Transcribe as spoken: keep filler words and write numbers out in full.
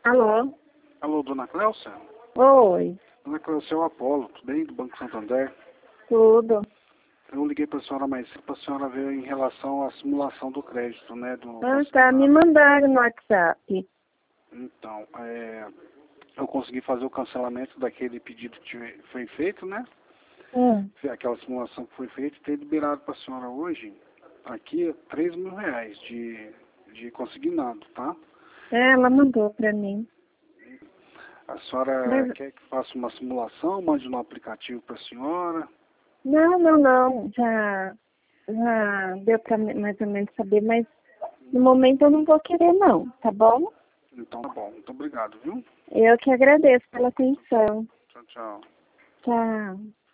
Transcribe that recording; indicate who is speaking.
Speaker 1: Alô?
Speaker 2: Alô, dona Cléucia?
Speaker 1: Oi,
Speaker 2: Dona Cléucia, é o Apolo, tudo bem? Do Banco Santander.
Speaker 1: tudo.
Speaker 2: Eu liguei para a senhora mais cedo, para a senhora ver em relação à simulação do crédito, né? Do
Speaker 1: Ah, tá, me mandaram no WhatsApp.
Speaker 2: Então, é, eu consegui fazer o cancelamento daquele pedido que foi feito, né?
Speaker 1: Hum.
Speaker 2: Aquela simulação que foi feita, ter liberado para a senhora hoje, aqui, três mil reais de, de consignado, tá?
Speaker 1: É, ela mandou pra mim.
Speaker 2: A senhora
Speaker 1: Mas,
Speaker 2: quer que faça uma simulação, mande no aplicativo para a senhora?
Speaker 1: não, não, não, já, já deu pra me- mais ou menos saber, mas no momento eu não vou querer não, tá bom?
Speaker 2: Então tá bom, muito obrigado, viu?
Speaker 1: Eu que agradeço pela atenção.
Speaker 2: Tchau, tchau.
Speaker 1: Tchau.